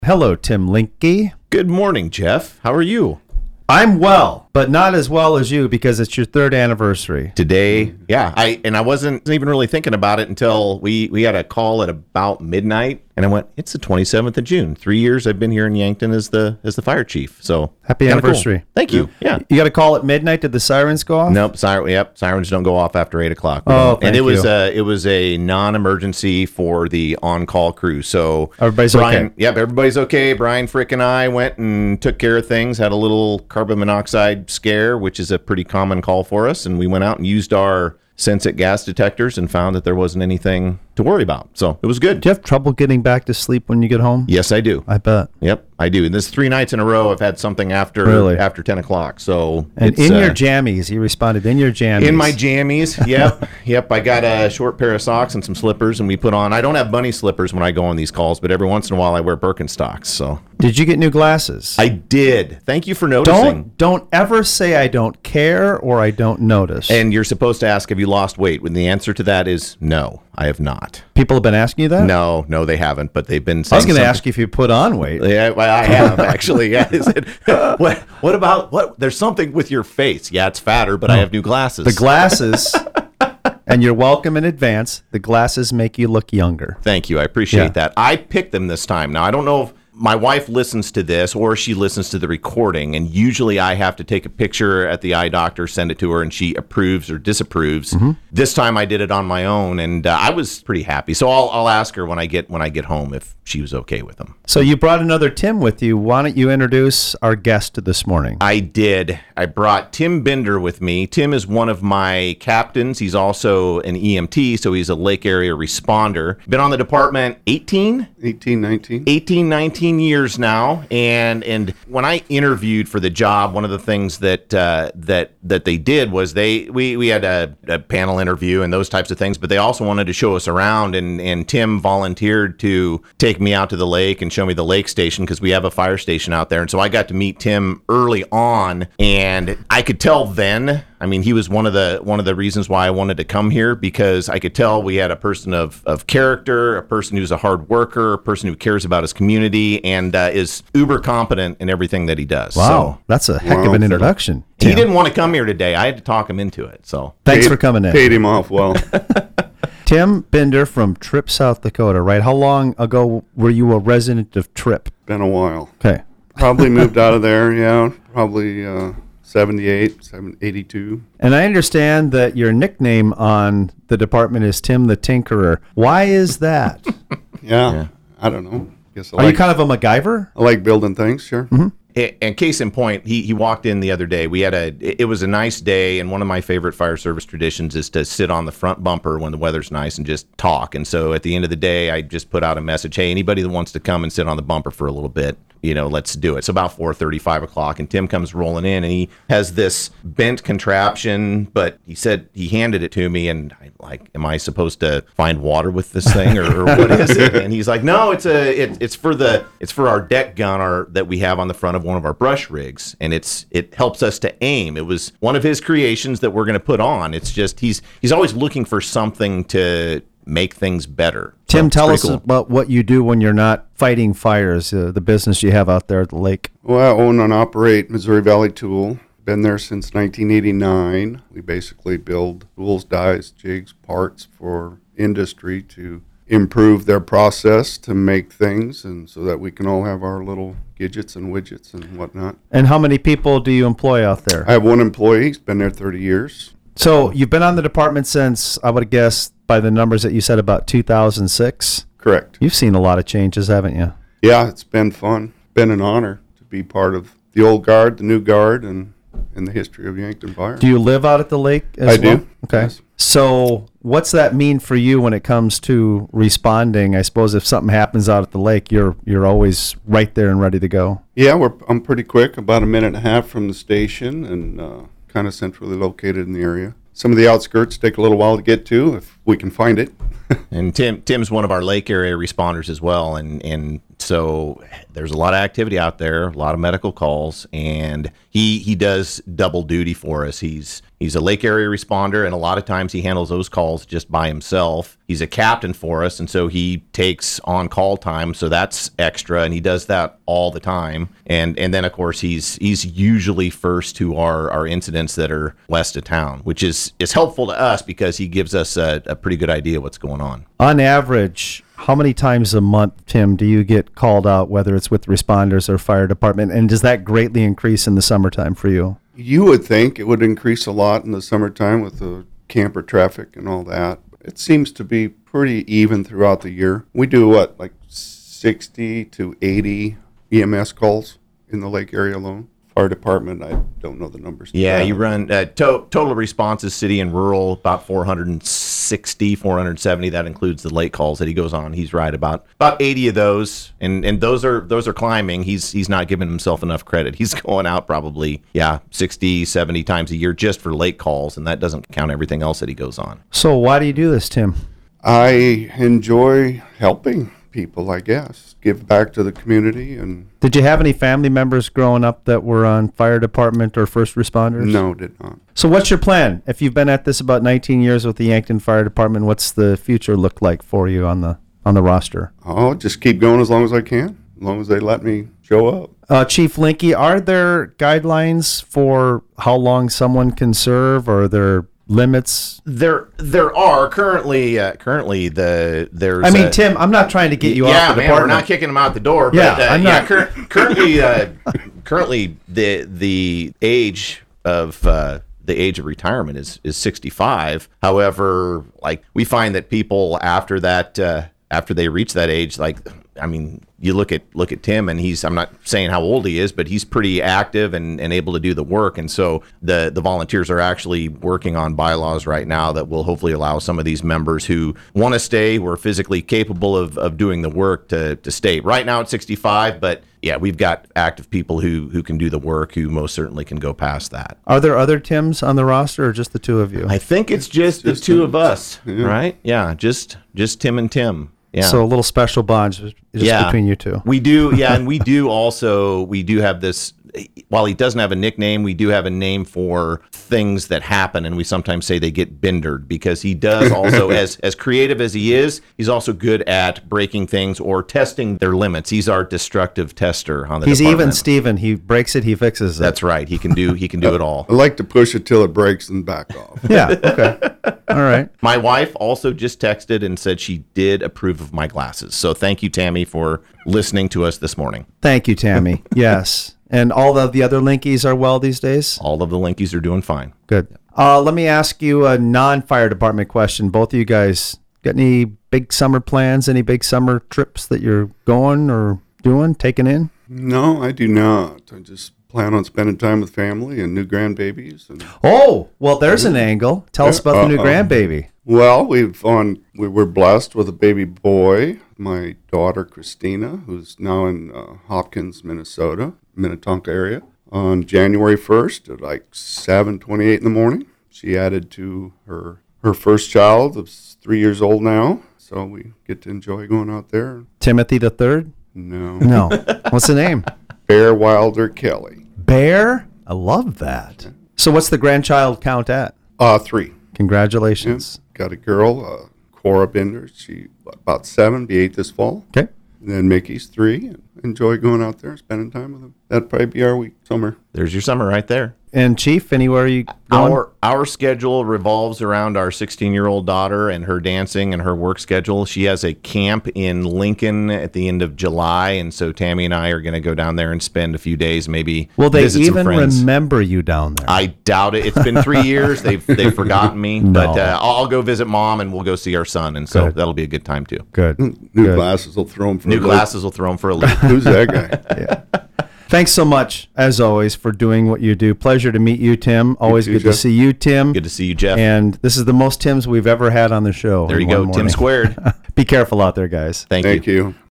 Hello, Tim Linke. Good morning, Jeff. How are you? I'm well, but not as well as you because it's your third anniversary. Today, yeah. I wasn't even really thinking about it until we had a call at about midnight, and I went, it's the 27th of June. 3 years I've been here in Yankton as the fire chief. So happy anniversary. Cool. Thank you. Yeah. You got a call at midnight. Did the sirens go off? Nope. Sirens don't go off after 8 o'clock. And it was a non-emergency for the on-call crew. So everybody's okay. Yep, everybody's okay. Brian Frick and I went and took care of things. Had a little carbon monoxide scare, which is a pretty common call for us, and we went out and used our Sensit gas detectors and found that there wasn't anything to worry about. So it was good. Do you have trouble getting back to sleep when you get home? Yes, I do. I bet. Yep, I do. And this 3 nights in a row, I've had something after 10 o'clock. So and in your jammies, you responded in your jammies. In my jammies, yep. I got a short pair of socks and some slippers, and we put on. I don't have bunny slippers when I go on these calls, but every once in a while I wear Birkenstocks. So did you get new glasses? I did. Thank you for noticing. Don't ever say I don't care or I don't notice. And you're supposed to ask, have you lost weight? When the answer to that is no, I have not. People have been asking you that? No, they haven't, but they've been saying I was going to ask you if you put on weight. Yeah, well, I have, actually. Yeah. What about, there's something with your face. Yeah, it's fatter, but I have new glasses. The glasses, and you're welcome in advance, the glasses make you look younger. Thank you. I appreciate that. I picked them this time. Now, I don't know if my wife listens to this or she listens to the recording, and usually I have to take a picture at the eye doctor, send it to her, and she approves or disapproves. Mm-hmm. This time I did it on my own, and I was pretty happy. So I'll ask her when I get home if she was okay with them. So you brought another Tim with you. Why don't you introduce our guest this morning? I did. I brought Tim Bender with me. Tim is one of my captains. He's also an EMT, so he's a lake area responder. Been on the department 18, 19 years now. And when I interviewed for the job, one of the things that they did was we had a panel interview and those types of things, but they also wanted to show us around, and Tim volunteered to take me out to the lake and show me the lake station because we have a fire station out there. And so I got to meet Tim early on, and I could tell then, I mean, he was one of the reasons why I wanted to come here, because I could tell we had a person of character, a person who's a hard worker, a person who cares about his community, and is uber competent in everything that he does. Wow, so, that's a heck of an introduction. He didn't want to come here today. I had to talk him into it. So thanks for coming in. Paid him off well. Tim Bender from Tripp, South Dakota, right? How long ago were you a resident of Tripp? Been a while. Okay. Probably moved out of there, yeah. Probably 78, 82. And I understand that your nickname on the department is Tim the Tinkerer. Why is that? Yeah, I don't know. Are you kind of a MacGyver? I like building things, sure. Mm-hmm. And case in point, he walked in the other day. It was a nice day, and one of my favorite fire service traditions is to sit on the front bumper when the weather's nice and just talk. And so at the end of the day, I just put out a message, hey, anybody that wants to come and sit on the bumper for a little bit, let's do it. So about 4:30, 5 o'clock, and Tim comes rolling in, and he has this bent contraption, but he said he handed it to me, and I'm like, am I supposed to find water with this thing, or what is it? And he's like, no, it's for our deck gun that we have on the front of one of our brush rigs, and it helps us to aim. It was one of his creations that we're going to put on. It's just he's always looking for something to make things better. Tim, tell us about what you do when you're not fighting fires, the business you have out there at the lake. Well, I own and operate Missouri Valley Tool. Been there since 1989. We basically build tools, dies, jigs, parts for industry to improve their process to make things, and so that we can all have our little gadgets and widgets and whatnot. And how many people do you employ out there? I have one employee. He's been there 30 years. So you've been on the department since, I would guess, by the numbers that you said, about 2006? Correct. You've seen a lot of changes, haven't you? Yeah, it's been fun. Been an honor to be part of the old guard, the new guard, and in the history of Yankton Fire. Do you live out at the lake as well? I do. Okay. Yes. So what's that mean for you when it comes to responding? I suppose if something happens out at the lake, you're always right there and ready to go. Yeah, I'm pretty quick, about a minute and a half from the station, and kind of centrally located in the area. Some of the outskirts take a little while to get to if we can find it. And Tim's one of our lake area responders as well, and so there's a lot of activity out there, a lot of medical calls, and he does double duty for us. He's a lake area responder, and a lot of times he handles those calls just by himself. He's a captain for us, and so he takes on-call time, so that's extra, and he does that all the time. And then, of course, he's usually first to our incidents that are west of town, which is helpful to us because he gives us a pretty good idea what's going on. On average, how many times a month, Tim, do you get called out, whether it's with responders or fire department? And does that greatly increase in the summertime for you? You would think it would increase a lot in the summertime with the camper traffic and all that. It seems to be pretty even throughout the year. We do like 60 to 80 EMS calls in the lake area alone. Fire department, I don't know the numbers. Yeah, you run total responses, city and rural, about 460, 470. That includes the late calls that he goes on. He's right about 80 of those, and those are climbing. He's not giving himself enough credit. He's going out probably 60, 70 times a year just for late calls, and that doesn't count everything else that he goes on. So why do you do this, Tim? I enjoy helping people, I guess, give back to the community. And did you have any family members growing up that were on fire department or first responders? No, did not. So what's your plan? If you've been at this about 19 years with the Yankton Fire Department, what's the future look like for you on the roster? I'll just keep going as long as I can, as long as they let me show up. Chief Linke, are there guidelines for how long someone can serve, or are there limits? There are currently there's. I mean, Tim, I'm not trying to get you off the department. We're not kicking him out the door. Yeah, but, I'm not. Currently the age of retirement is 65. However, like, we find that people after they reach that age, you look at Tim, and I'm not saying how old he is, but he's pretty active and able to do the work. And so the volunteers are actually working on bylaws right now that will hopefully allow some of these members who want to stay, who are physically capable of doing the work, to stay. Right now it's 65, but yeah, we've got active people who can do the work, who most certainly can go past that. Are there other Tims on the roster, or just the two of you? I think it's just the two of us, right? Yeah, just Tim and Tim. Yeah. So a little special bond just between you two. We do, and we do have this, while he doesn't have a nickname, we do have a name for things that happen, and we sometimes say they get bindered, because he does also, as creative as he is, he's also good at breaking things or testing their limits. He's our destructive tester on the He's department. even Steven. He breaks it, he fixes it. That's right. He can do it all. I like to push it till it breaks and back off. Yeah, okay. All right. My wife also just texted and said she did approve of my glasses. So thank you, Tammy, for listening to us this morning. Thank you, Tammy. Yes. And all of the other Linkies are well these days? All of the Linkies are doing fine. Good. Let me ask you a non-fire department question. Both of you guys, got any big summer plans, any big summer trips that you're going or doing, taking in? No, I do not. I just plan on spending time with family and new grandbabies. Oh, well, there's an angle. Tell us about the new grandbaby. Well, we were blessed with a baby boy. My daughter, Christina, who's now in Hopkins, Minnesota, Minnetonka area. On January 1st at like 7:28 in the morning, she added to her first child, that's 3 years old now. So we get to enjoy going out there. Timothy the third? No. What's the name? Bear Wilder Kelly. Bear? I love that. So what's the grandchild count at? 3. Congratulations. Yeah. Got a girl, Cora Bender. She about 7, be 8 this fall. Okay. And then Mickey's 3. And enjoy going out there, spending time with them. That'd probably be our summer. There's your summer right there. And Chief, anywhere you going? Our schedule revolves around our 16-year-old daughter and her dancing and her work schedule. She has a camp in Lincoln at the end of July, and so Tammy and I are going to go down there and spend a few days, maybe. Will they visit even some friends. remember you down there? I doubt it. It's been 3 years. They've forgotten me. No. But I'll go visit Mom, and we'll go see our son, and so that'll be a good time too. Good. New glasses will throw him for a loop. Glasses will throw him for a loop. Who's that guy? Yeah. Thanks so much, as always, for doing what you do. Pleasure to meet you, Tim. Always good to see you, Tim. Good to see you, Jeff. And this is the most Tims we've ever had on the show. There you go, Tim squared. Be careful out there, guys. Thank you.